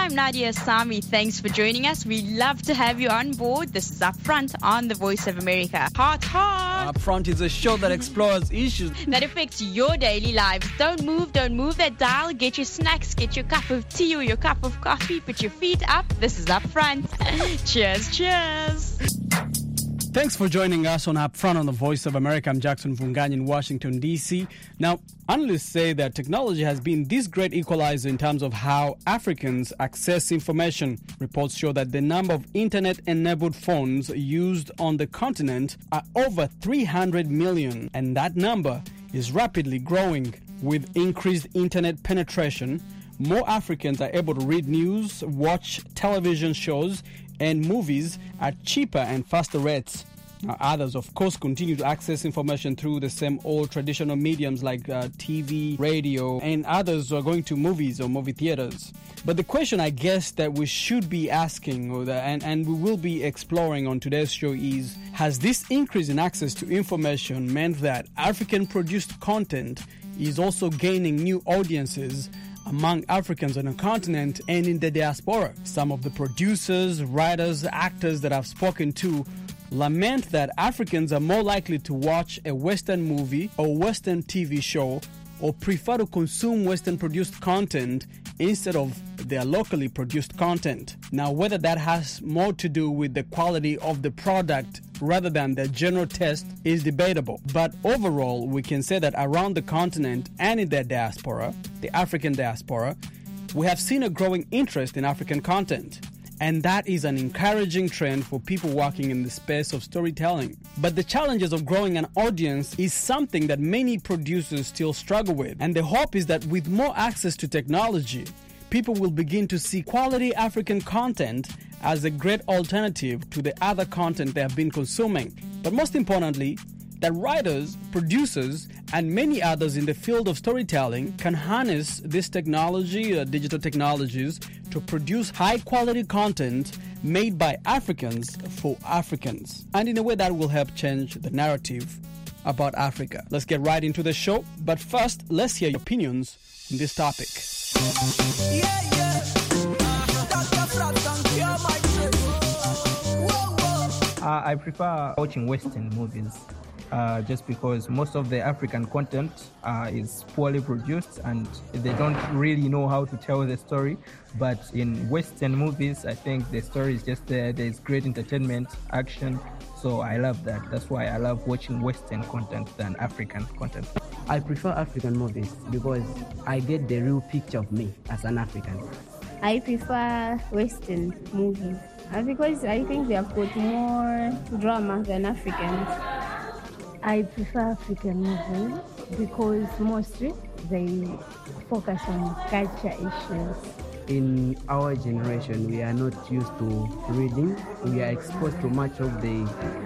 I'm Nadia Sami. Thanks for joining us. We love to have you on board. This is Upfront on the Voice of America. Hot. Upfront is a show that explores issues that affects your daily lives. Don't move that dial. Get your snacks, get your cup of tea or your cup of coffee. Put your feet up. This is Upfront. Cheers. Thanks for joining us on Upfront on the Voice of America. I'm Jackson Vunganyi in Washington, D.C. Now, analysts say that technology has been this great equalizer in terms of how Africans access information. Reports show that the number of internet-enabled phones used on the continent are over 300 million, and that number is rapidly growing. With increased internet penetration, more Africans are able to read news, watch television shows, and movies at cheaper and faster rates. Now, others, of course, continue to access information through the same old traditional mediums like TV, radio, and others are going to movies or movie theaters. But the question, I guess, that we should be asking and we will be exploring on today's show is, has this increase in access to information meant that African-produced content is also gaining new audiences among Africans on the continent and in the diaspora? Some of the producers, writers, actors that I've spoken to lament that Africans are more likely to watch a Western movie or Western TV show or prefer to consume Western-produced content instead of their locally produced content. Now, whether that has more to do with the quality of the product rather than the general taste is debatable. But overall, we can say that around the continent and in the diaspora, the African diaspora, we have seen a growing interest in African content. And that is an encouraging trend for people working in the space of storytelling. But the challenges of growing an audience is something that many producers still struggle with. And the hope is that with more access to technology, people will begin to see quality African content as a great alternative to the other content they have been consuming. But most importantly, that writers, producers, and many others in the field of storytelling can harness this technology, digital technologies, to produce high-quality content made by Africans for Africans, and in a way that will help change the narrative about Africa. Let's get right into the show, but first, let's hear your opinions on this topic. I prefer watching Western movies. Just because most of the African content is poorly produced and they don't really know how to tell the story. But in Western movies, I think the story is just there. There's great entertainment, action. So I love that. That's why I love watching Western content than African content. I prefer African movies because I get the real picture of me as an African. I prefer Western movies because I think they have got more drama than Africans. I prefer African movies because mostly they focus on culture issues. In our generation, we are not used to reading. We are exposed to much of the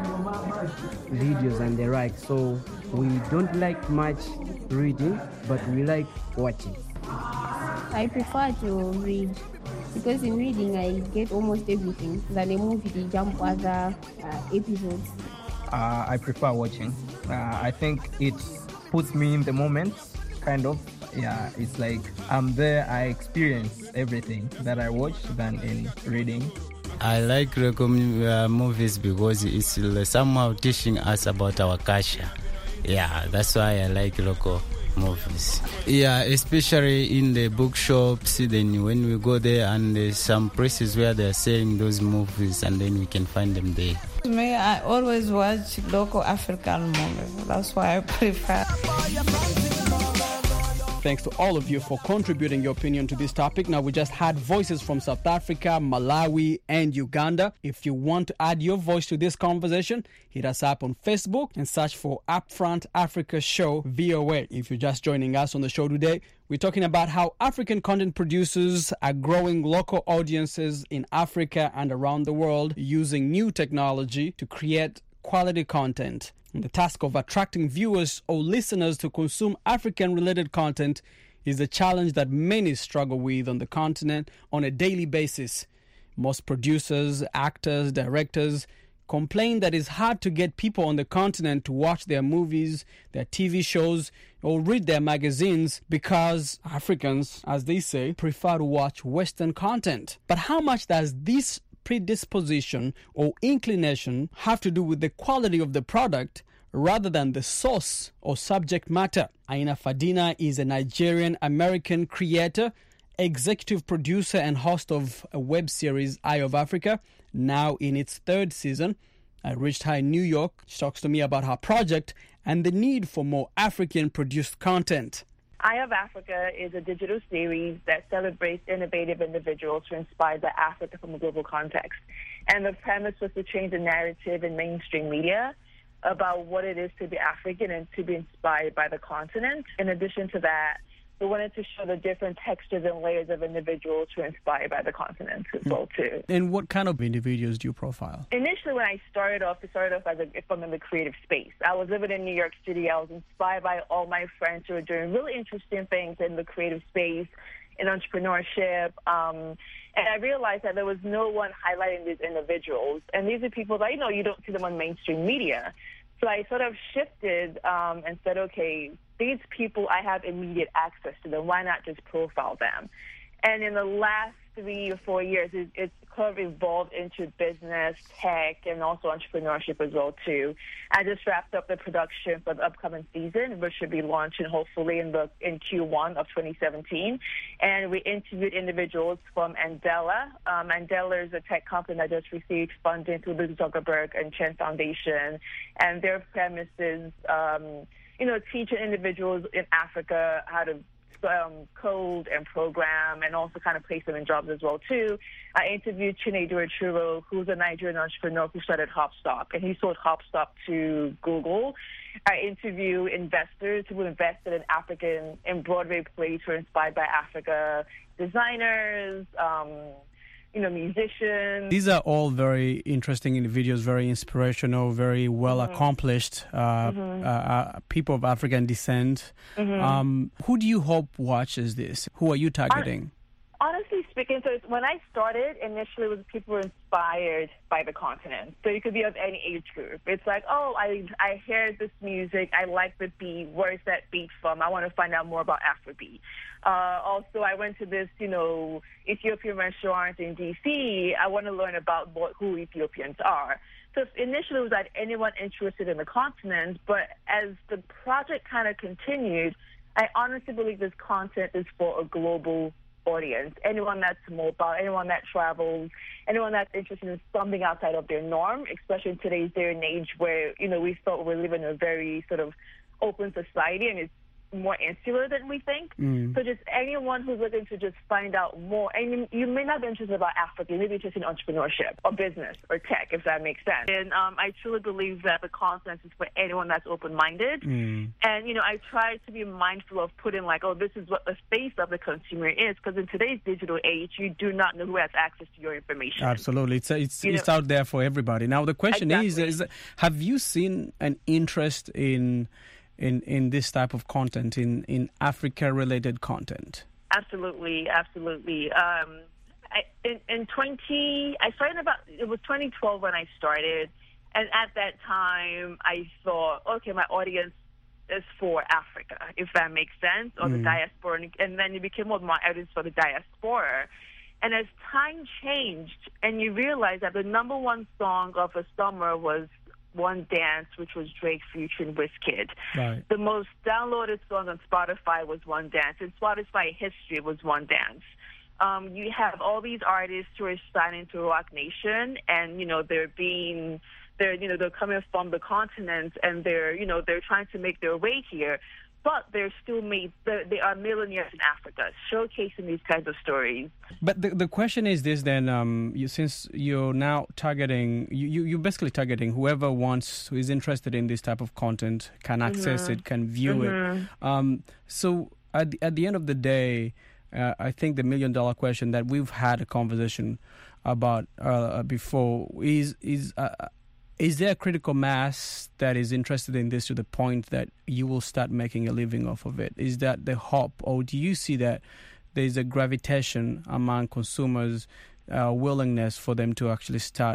videos and the like, so we don't like much reading, but we like watching. I prefer to read because in reading I get almost everything. Than a movie, they jump other episodes. I prefer watching. I think it puts me in the moment, kind of. Yeah, it's like I'm there, I experience everything that I watch than in reading. I like movies because it's somehow teaching us about our culture. Yeah, that's why I like local movies. Yeah, especially in the bookshops, then when we go there and there's some places where they're selling those movies and then we can find them there. Me, I always watch local African movies. That's why I prefer. Thanks to all of you for contributing your opinion to this topic. Now, we just had voices from South Africa, Malawi, and Uganda. If you want to add your voice to this conversation, hit us up on Facebook and search for Upfront Africa Show VOA. If you're just joining us on the show today, we're talking about how African content producers are growing local audiences in Africa and around the world using new technology to create quality content. The task of attracting viewers or listeners to consume African-related content is a challenge that many struggle with on the continent on a daily basis. Most producers, actors, directors complain that it's hard to get people on the continent to watch their movies, their TV shows, or read their magazines because Africans, as they say, prefer to watch Western content. But how much does this predisposition or inclination have to do with the quality of the product rather than the source or subject matter? Aina Fadina is a Nigerian-American creator, executive producer and host of a web series, Eye of Africa, now in its third season. I reached her in New York. She talks to me about her project and the need for more African-produced content. Eye of Africa is a digital series that celebrates innovative individuals who are inspired by Africa from a global context. And the premise was to change the narrative in mainstream media about what it is to be African and to be inspired by the continent. In addition to that, we wanted to show the different textures and layers of individuals who are inspired by the continent as well, too. And what kind of individuals do you profile? Initially, when I started off from in the creative space. I was living in New York City. I was inspired by all my friends who were doing really interesting things in the creative space, in entrepreneurship. And I realized that there was no one highlighting these individuals. And these are people that, you don't see them on mainstream media. So I sort of shifted and said, okay, these people, I have immediate access to them. Why not just profile them? And in the last 3 or 4 years, it's kind of evolved into business, tech, and also entrepreneurship as well, too. I just wrapped up the production for the upcoming season, which should be launching hopefully in Q1 of 2017. And we interviewed individuals from Andela. Andela is a tech company that just received funding through the Zuckerberg and Chen Foundation. And their premise is, teaching individuals in Africa how to code and program and also kind of place them in jobs as well, too. I interviewed Chinedu Achuro, who's a Nigerian entrepreneur who started Hopstop, and he sold Hopstop to Google. I interview investors who invested in Broadway plays who are inspired by Africa, designers, musicians. These are all very interesting individuals, very inspirational, very well accomplished people of African descent. Who do you hope watches this? Who are you targeting? Honestly speaking, so when I started, initially it was people who were inspired by the continent. So you could be of any age group. It's like, I hear this music, I like the beat, where's that beat from? I want to find out more about Afrobeat. Also, I went to this, Ethiopian restaurant in D.C. I want to learn about who Ethiopians are. So initially it was like anyone interested in the continent, but as the project kind of continued, I honestly believe this content is for a global audience. Anyone that's mobile, anyone that travels, anyone that's interested in something outside of their norm, especially in today's day and age where, we thought we're living in a very sort of open society and it's more insular than we think. So just anyone who's looking to just find out more, and you may not be interested about Africa, you may be interested in entrepreneurship or business or tech, if that makes sense. And I truly believe that the content is for anyone that's open-minded. And, I try to be mindful of putting this is what the face of the consumer is, because in today's digital age, you do not know who has access to your information. Absolutely. It's out there for everybody. Now, the question is, have you seen an interest in this type of content, in Africa-related content? Absolutely. It was 2012 when I started, and at that time I thought, okay, my audience is for Africa, if that makes sense, or the diaspora, and then you became more my audience for the diaspora. And as time changed, and you realize that the number one song of the summer was One Dance, which was Drake featuring Wizkid. Right. The most downloaded song on Spotify was One Dance. In Spotify history was One Dance. You have all these artists who are signing to Rock Nation, and they're coming from the continent, and they're trying to make their way here. But they are millionaires in Africa, showcasing these kinds of stories. But the question is this then, since you're now targeting, you're basically targeting whoever who is interested in this type of content, can access it, can view it. So at the end of the day, I think the $1 million question that we've had a conversation about before is there a critical mass that is interested in this to the point that you will start making a living off of it? Is that the hope, or do you see that there's a gravitation among consumers, willingness for them to actually start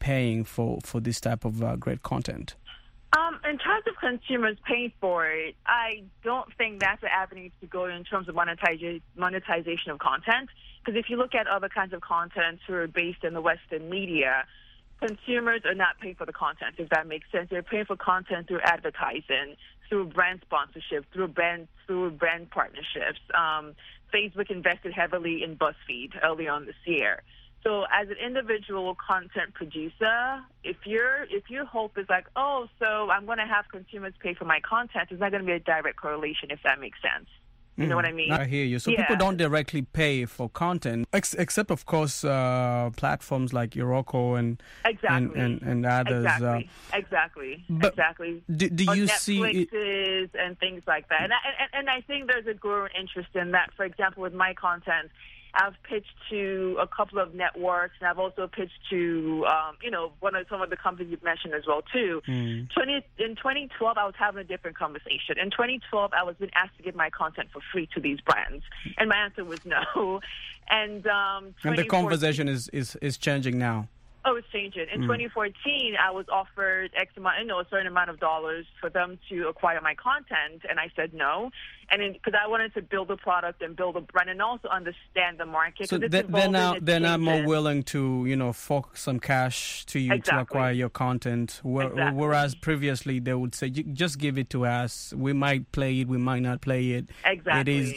paying for this type of great content? In terms of consumers paying for it, I don't think that's the avenue to go in terms of monetization of content. Because if you look at other kinds of content who are based in the Western media, consumers are not paying for the content, if that makes sense. They're paying for content through advertising, through brand sponsorship, through brand partnerships. Facebook invested heavily in BuzzFeed early on this year. So as an individual content producer, if your hope is like, oh, so I'm going to have consumers pay for my content, it's not going to be a direct correlation, if that makes sense. You know what I mean? I hear you. So people don't directly pay for content, except, of course, platforms like Yoroko and others. Exactly. Do you see Netflixes and things like that? And I think there's a growing interest in that. For example, with my content, I've pitched to a couple of networks, and I've also pitched to, some of the companies you've mentioned as well, too. In 2012, I was having a different conversation. In 2012, I was being asked to give my content for free to these brands, and my answer was no. And the conversation is changing now. Oh, it's changing. In 2014, I was offered a certain amount of dollars for them to acquire my content, and I said no. And because I wanted to build a product and build a brand, and also understand the market. So they're now more willing to fork some cash to you to acquire your content. Whereas previously they would say, just give it to us. We might play it, we might not play it. Exactly. It is.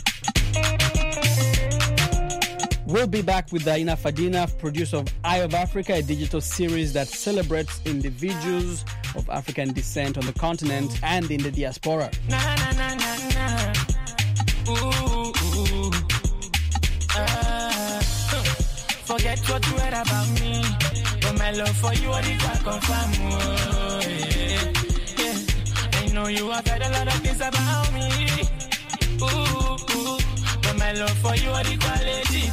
We'll be back with Aina Fadina, producer of Eye of Africa, a digital series that celebrates individuals of African descent on the continent and in the diaspora. Forget what you heard about me, but my love for you is I confirm. I know you have heard a lot of things about me. My love for you are the quality.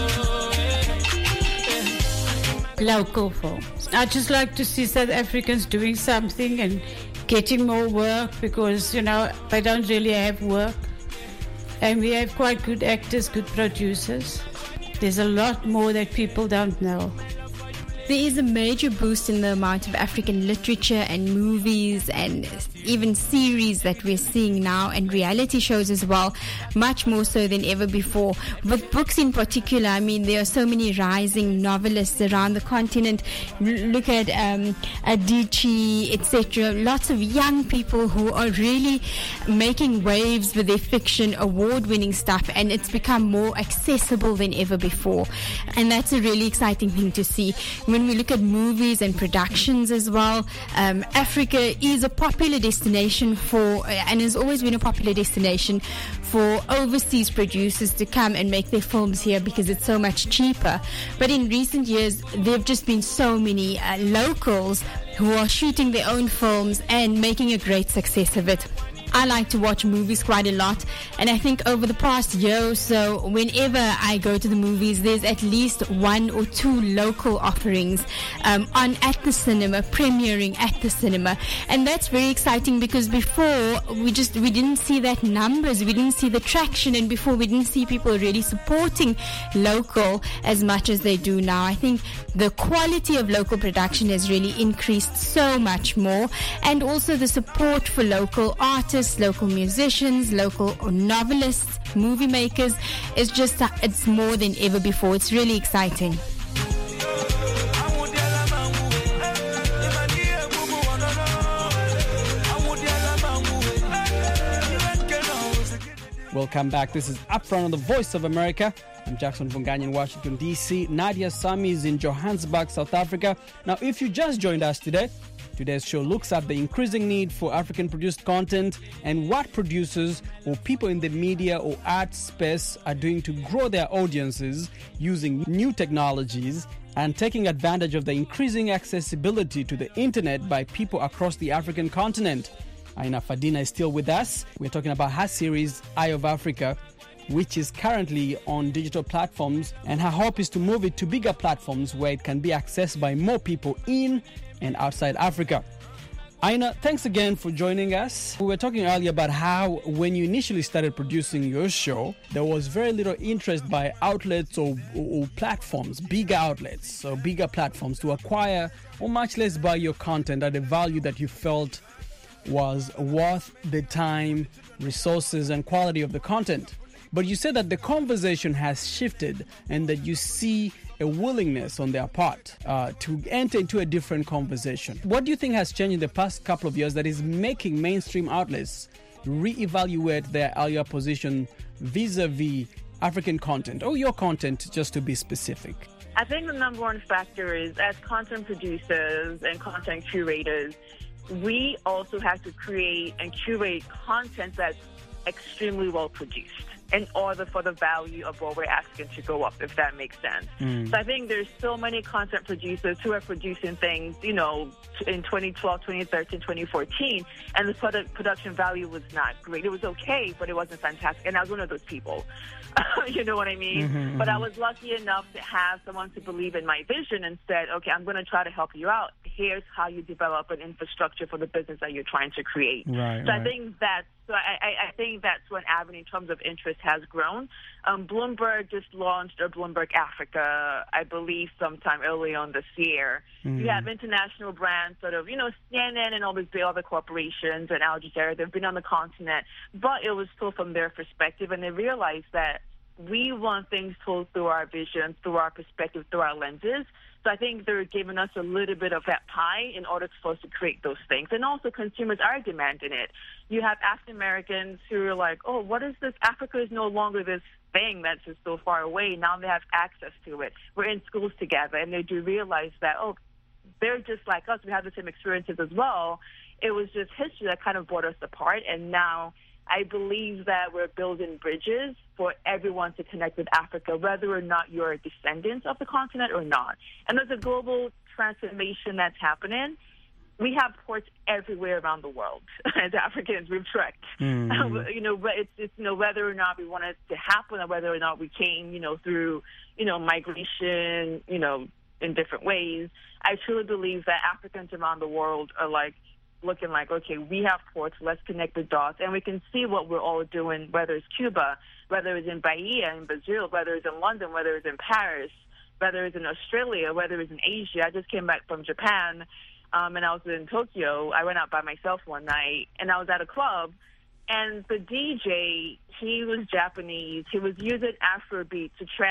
Local films. I just like to see South Africans doing something and getting more work because, they don't really have work. And we have quite good actors, good producers. There's a lot more that people don't know. There is a major boost in the amount of African literature and movies and even series that we're seeing now, and reality shows as well, much more so than ever before. With books in particular, there are so many rising novelists around the continent. Look at Adichie, etc. Lots of young people who are really making waves with their fiction, award-winning stuff, and it's become more accessible than ever before. And that's a really exciting thing to see. When we look at movies and productions as well, Africa is a popular destination and has always been a popular destination for overseas producers to come and make their films here because it's so much cheaper. But in recent years, there have just been so many locals who are shooting their own films and making a great success of it. I like to watch movies quite a lot, and I think over the past year or so, whenever I go to the movies, there's at least one or two local offerings on at the cinema, premiering at the cinema, and that's very exciting because before we didn't see that numbers, we didn't see the traction, and before we didn't see people really supporting local as much as they do now. I think the quality of local production has really increased so much more, and also the support for local artists, local musicians, local novelists, movie makers is just, it's more than ever before. It's really exciting. Welcome back. This is Upfront on the Voice of America. I'm Jackson Vunganyi in Washington, D.C. Nadia Sami is in Johannesburg, South Africa. Now, if you just joined us today, today's show looks at the increasing need for African-produced content and what producers or people in the media or art space are doing to grow their audiences using new technologies and taking advantage of the increasing accessibility to the internet by people across the African continent. Aina Fadina is still with us. We're talking about her series, Eye of Africa, which is currently on digital platforms, and her hope is to move it to bigger platforms where it can be accessed by more people in and outside Africa. Aina, thanks again for joining us. We were talking earlier about how when you initially started producing your show, there was very little interest by outlets or platforms, bigger outlets or bigger platforms to acquire or much less buy your content at a value that you felt was worth the time, resources, and quality of the content. But you said that the conversation has shifted and that you see a willingness on their part to enter into a different conversation. What do you think has changed in the past couple of years that is making mainstream outlets reevaluate their earlier position vis-a-vis African content, or your content, just to be specific? I think the number one factor is, as content producers and content curators, we also have to create and curate content that's extremely well produced in order for the value of what we're asking to go up, if that makes sense. So I think there's so many content producers who are producing things, you know, in 2012, 2013, 2014, and the production value was not great. It was okay, but it wasn't fantastic. And I was one of those people. You know what I mean? But I was lucky enough to have someone to believe in my vision and said, okay, I'm going to try to help you out. Here's how you develop an infrastructure for the business that you're trying to create. Right. I think that's I think that's one avenue in terms of interest has grown. Bloomberg just launched a Bloomberg Africa, I believe, sometime early on this year. You have international brands, sort of, you know, CNN and all these big other corporations and Al Jazeera. They've been on the continent, but it was still from their perspective, and they realized that we want things told through our vision, through our perspective, through our lenses. So I think they're giving us a little bit of that pie in order for us to create those things. And also consumers are demanding it. You have African Americans who are like, oh, what is this? Africa is no longer this thing that's just so far away. Now they have access to it. We're in schools together, and they do realize that, oh, they're just like us. We have the same experiences as well. It was just history that kind of brought us apart, and now I believe that we're building bridges for everyone to connect with Africa, whether or not you're a descendant of the continent or not. And there's a global transformation that's happening. We have ports everywhere around the world. As Africans, we've trekked. You know, it's you know, whether or not we want it to happen, or whether or not we came, you know, through, you know, migration, you know, in different ways. I truly believe that Africans around the world are like, looking like, okay, we have ports, let's connect the dots, and we can see what we're all doing, whether it's Cuba, whether it's in Bahia, in Brazil, whether it's in London, whether it's in Paris, whether it's in Australia, whether it's in Asia. I just came back from Japan, and I was in Tokyo. I went out by myself one night, and I was at a club, and the DJ, he was Japanese. He was using Afrobeat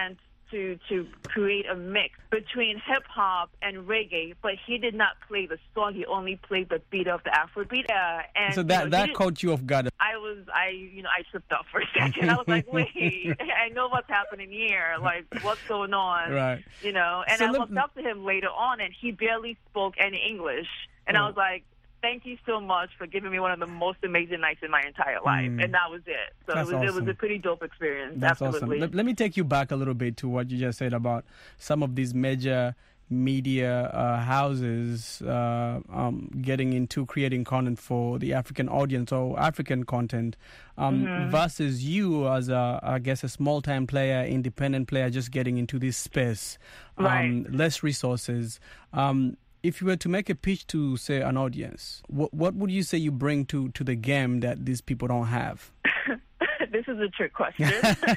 to create a mix between hip-hop and reggae, but he did not play the song. He only played the beat of the Afrobeat. And so that caught you off guard. I tripped up for a second. I was like, wait, I know what's happening here. Like, what's going on? Right. You know, and So I looked up to him later on, and he barely spoke any English. And I was like, thank you so much for giving me one of the most amazing nights in my entire life. And that was it. So it was a pretty dope experience. That's Absolutely. awesome. Let me take you back a little bit to what you just said about some of these major media houses getting into creating content for the African audience or African content versus you as I guess a small-time player, independent player, just getting into this space. Right. Less resources. If you were to make a pitch to, say, an audience, what would you say you bring to the game that these people don't have? This is a trick question.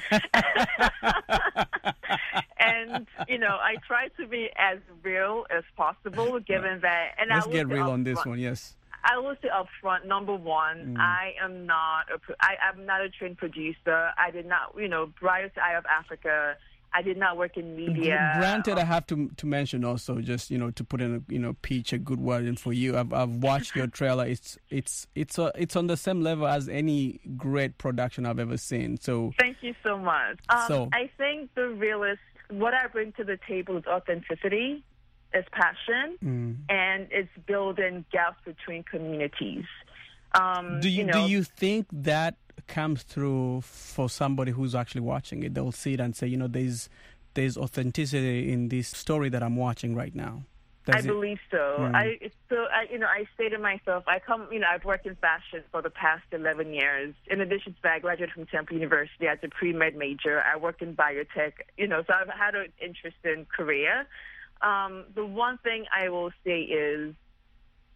And, you know, I try to be as real as possible, given that... And Let's get real on this one, yes. I will say up front, number one, I'm not a trained producer. I did not, you know, prior to Eye of Africa, I did not work in media. Granted, I have to mention also, just, you know, to put in a, you know, pitch a good word in for you. I've watched your trailer. It's on the same level as any great production I've ever seen. So thank you so much. I think the realist, what I bring to the table is authenticity, is passion, and it's building gaps between communities. Do you think that comes through for somebody who's actually watching it? They'll see it and say, you know, there's authenticity in this story that I'm watching right now. I believe so. I say to myself, I've worked in fashion for the past 11 years. In addition to that, I graduated from Temple University as a pre-med major. I worked in biotech, you know, so I've had an interesting career. The one thing I will say is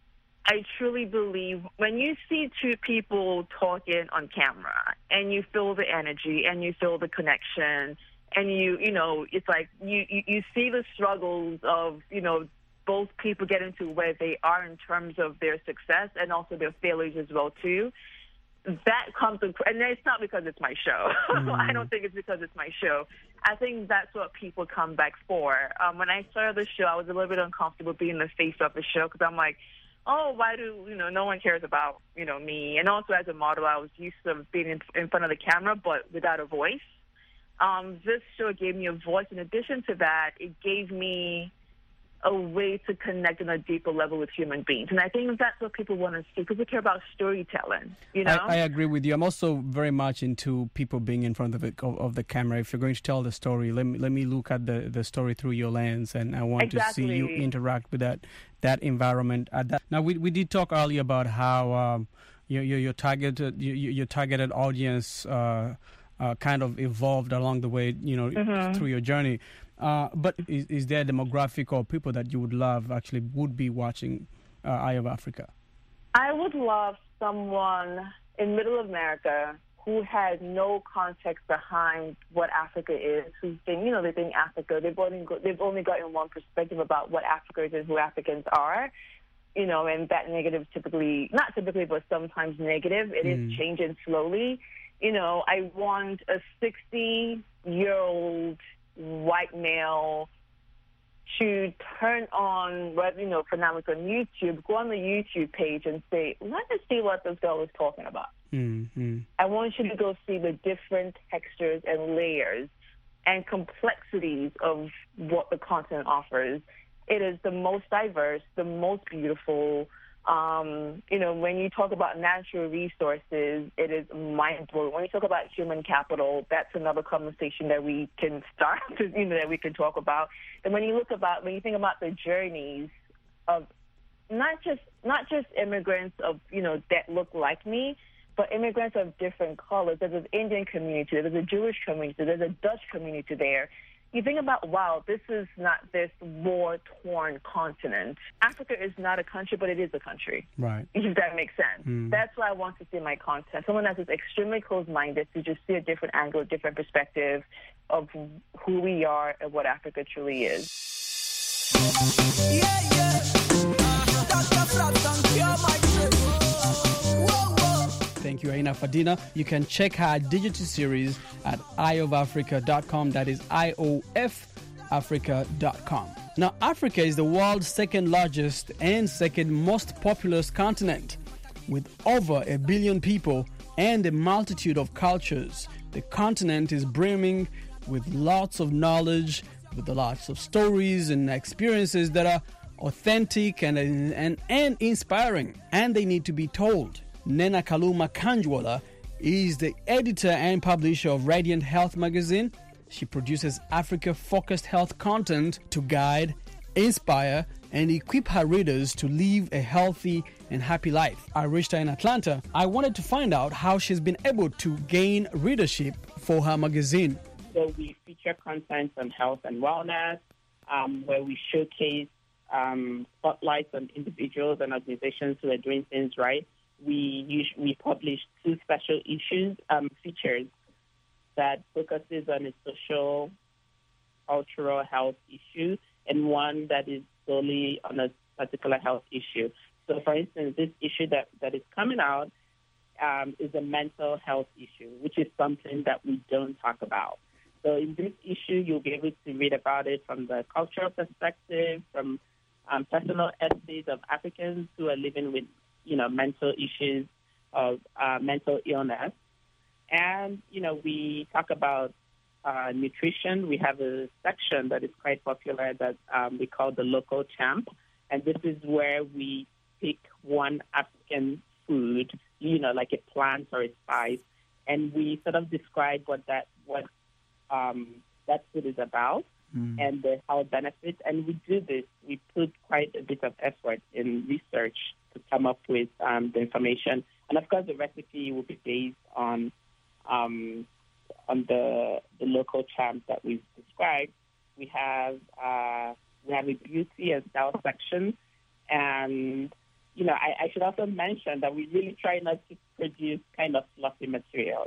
I truly believe when you see two people talking on camera and you feel the energy and you feel the connection and you know, it's like you see the struggles of, you know, both people getting to where they are in terms of their success and also their failures as well, too. That comes, and it's not because it's my show. I don't think it's because it's my show. I think that's what people come back for. When I started the show, I was a little bit uncomfortable being the face of the show because I'm like, oh, why do, you know, no one cares about, you know, me. And also as a model, I was used to being in front of the camera, but without a voice. This show gave me a voice. In addition to that, it gave me a way to connect on a deeper level with human beings. And I think that's what people want to see. People care about storytelling, you know? I agree with you. I'm also very much into people being in front of the camera. If you're going to tell the story, let me look at the story through your lens, and I want to see you interact with that environment. Now, we did talk earlier about how your targeted audience kind of evolved along the way, you know, through your journey. But is there a demographic or people that you would love actually would be watching Eye of Africa? I would love someone in Middle America who has no context behind what Africa is, who think, you know, they think Africa, they've only gotten one perspective about what Africa is and who Africans are, you know, and that negative not typically, but sometimes negative. It is changing slowly. You know, I want a 60-year-old white male to turn on, you know, for now it's on YouTube, go on the YouTube page and say, let us see what this girl is talking about. I want you to go see the different textures and layers and complexities of what the continent offers. It is the most diverse, the most beautiful. You know, when you talk about natural resources, it is mind-blowing. When you talk about human capital, that's another conversation that we can start, you know, that we can talk about. And when you think about the journeys of not just immigrants of, you know, that look like me, but immigrants of different colors. There's an Indian community, there's a Jewish community, there's a Dutch community there. You think about, wow, this is not this war-torn continent. Africa is not a country, but it is a country. Right. If that makes sense. That's why I want to see my content. Someone that is extremely closed-minded to just see a different angle, a different perspective of who we are and what Africa truly is. Thank you, Aina Fadina. You can check her digital series at eyeofafrica.com. That is iofafrica.com. Now, Africa is the world's second largest and second most populous continent. With over 1 billion people and a multitude of cultures, the continent is brimming with lots of knowledge, with lots of stories and experiences that are authentic and inspiring, and they need to be told. Nena Kaluma Kanjwala is the editor and publisher of Radiant Health magazine. She produces Africa-focused health content to guide, inspire, and equip her readers to live a healthy and happy life. I reached her in Atlanta. I wanted to find out how she's been able to gain readership for her magazine. So we feature content on health and wellness, where we showcase spotlights on individuals and organizations who are doing things right. We publish 2 special issues, features that focuses on a social, cultural health issue, and one that is solely on a particular health issue. So, for instance, this issue that is coming out is a mental health issue, which is something that we don't talk about. So in this issue, you'll be able to read about it from the cultural perspective, from personal essays of Africans who are living with, you know, mental issues of mental illness. And, you know, we talk about nutrition. We have a section that is quite popular that we call the Local Champ. And this is where we pick one African food, you know, like a plant or a spice, and we sort of describe what that food is about and how it benefits. And we do this. We put quite a bit of effort in research to come up with the information. And, of course, the recipe will be based on the local champ that we've described. We have a beauty and style section, and I should also mention that we really try not to produce kind of fluffy material.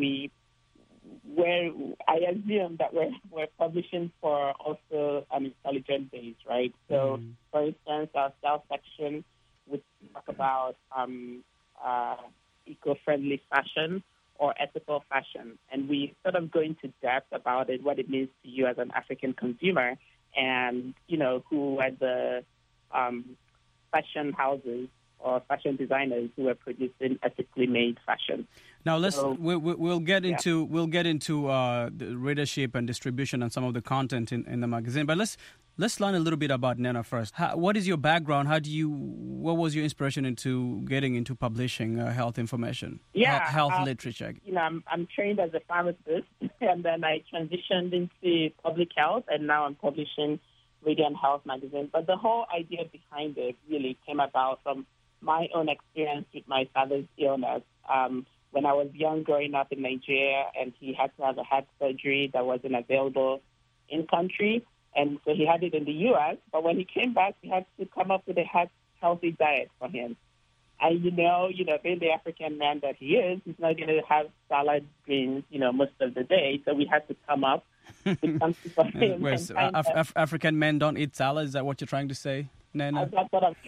I assume that we're publishing for also an intelligent base, right? So, for instance, our style section would talk about eco-friendly fashion or ethical fashion, and we sort of go into depth about it, what it means to you as an African consumer, and who are the fashion houses or fashion designers who are producing ethically made fashion. Now we'll get into the readership and distribution and some of the content in the magazine. But let's learn a little bit about Nena first. What is your background? What was your inspiration into getting into publishing health information? Health literature. I'm trained as a pharmacist, and then I transitioned into public health, and now I'm publishing Radiant Health magazine. But the whole idea behind it really came about from my own experience with my father's illness. When I was young, growing up in Nigeria, and he had to have a heart surgery that wasn't available in country, and so he had it in the U.S. But when he came back, he had to come up with a healthy diet for him. And being the African man that he is, he's not going to have salad greens, most of the day. So we had to come up with something for him. African men don't eat salad? Is that what you're trying to say? No. That's what I'm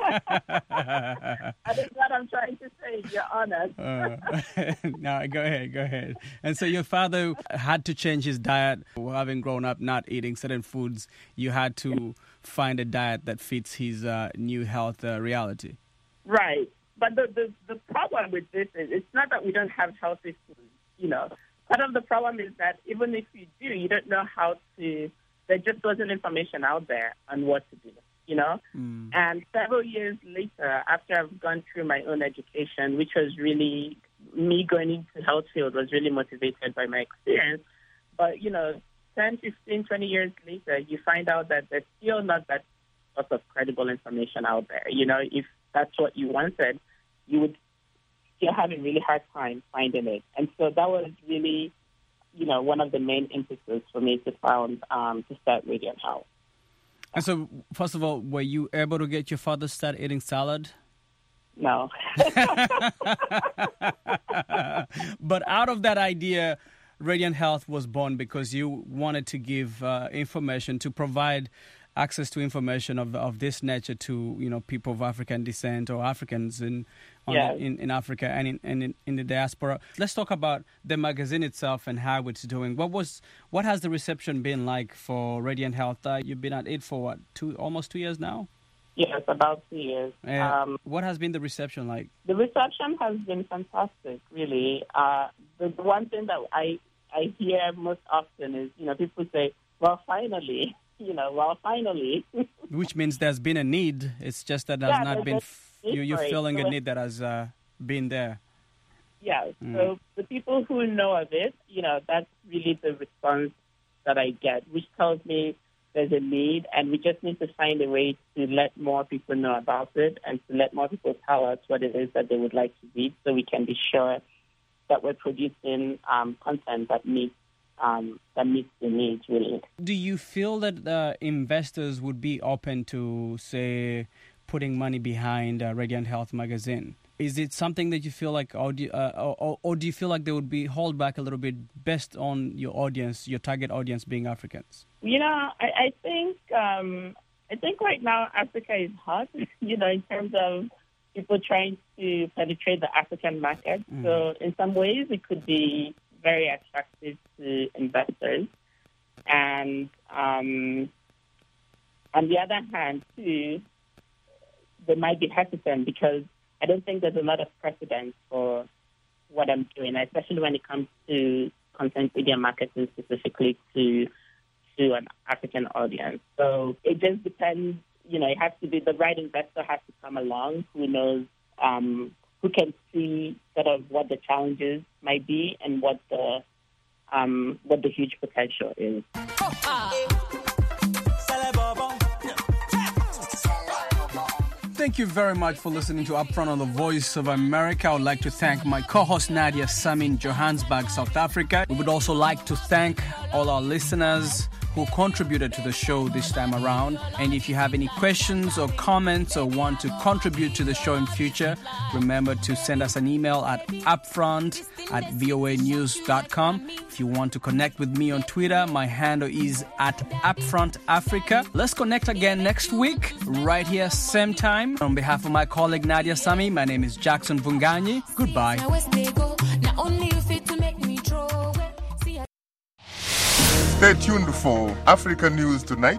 that is what I'm trying to say, Your Honor. No, go ahead. And so your father had to change his diet. Having grown up not eating certain foods, you had to find a diet that fits his new health reality. Right. But the problem with this is it's not that we don't have healthy food, Part of the problem is that even if you do, you don't know how to, there just wasn't information out there on what to do. And several years later, after I've gone through my own education, which was really, me going into health field was really motivated by my experience. But, 10, 15, 20 years later, you find out that there's still not that sort of credible information out there. If that's what you wanted, you would still have a really hard time finding it. And so that was really, one of the main impetus for me to start Radiant Health. And so, first of all, were you able to get your father to start eating salad? No. But out of that idea, Radiant Health was born because you wanted to give information, to provide access to information of this nature to people of African descent or Africans in Africa and in the diaspora. Let's talk about the magazine itself and how it's doing. What has the reception been like for Radiant Health? You've been at it for almost 2 years now? Yes, about 2 years. What has been the reception like? The reception has been fantastic, really. The one thing that I hear most often is, people say, well, finally. Finally. Which means there's been a need. It's just that there's not been. You're feeling a need that has been there. Yeah. So the people who know of it, that's really the response that I get, which tells me there's a need, and we just need to find a way to let more people know about it and to let more people tell us what it is that they would like to read, so we can be sure that we're producing content that meets the needs, really. Do you feel that investors would be open to, say, putting money behind Radiant Health magazine? Is it something that you feel like, or do you feel like they would be hold back a little bit based on your audience, your target audience being Africans? I think right now Africa is hot, in terms of people trying to penetrate the African market. So in some ways it could be very attractive to investors. And on the other hand, too, they might be hesitant because I don't think there's a lot of precedent for what I'm doing, especially when it comes to content media marketing specifically to an African audience. So it just depends, it has to be the right investor has to come along who knows, who can see sort of what the challenges might be and what the huge potential is. Thank you very much for listening to Upfront on the Voice of America. I would like to thank my co-host Nadia Sami in Johannesburg, South Africa. We would also like to thank all our listeners who contributed to the show this time around. And if you have any questions or comments or want to contribute to the show in future, remember to send us an email at upfront@voanews.com. If you want to connect with me on Twitter, my handle is @upfrontafrica. Let's connect again next week, right here, same time. On behalf of my colleague Nadia Sami, my name is Jackson Vunganyi. Goodbye. Stay tuned for Africa News Tonight.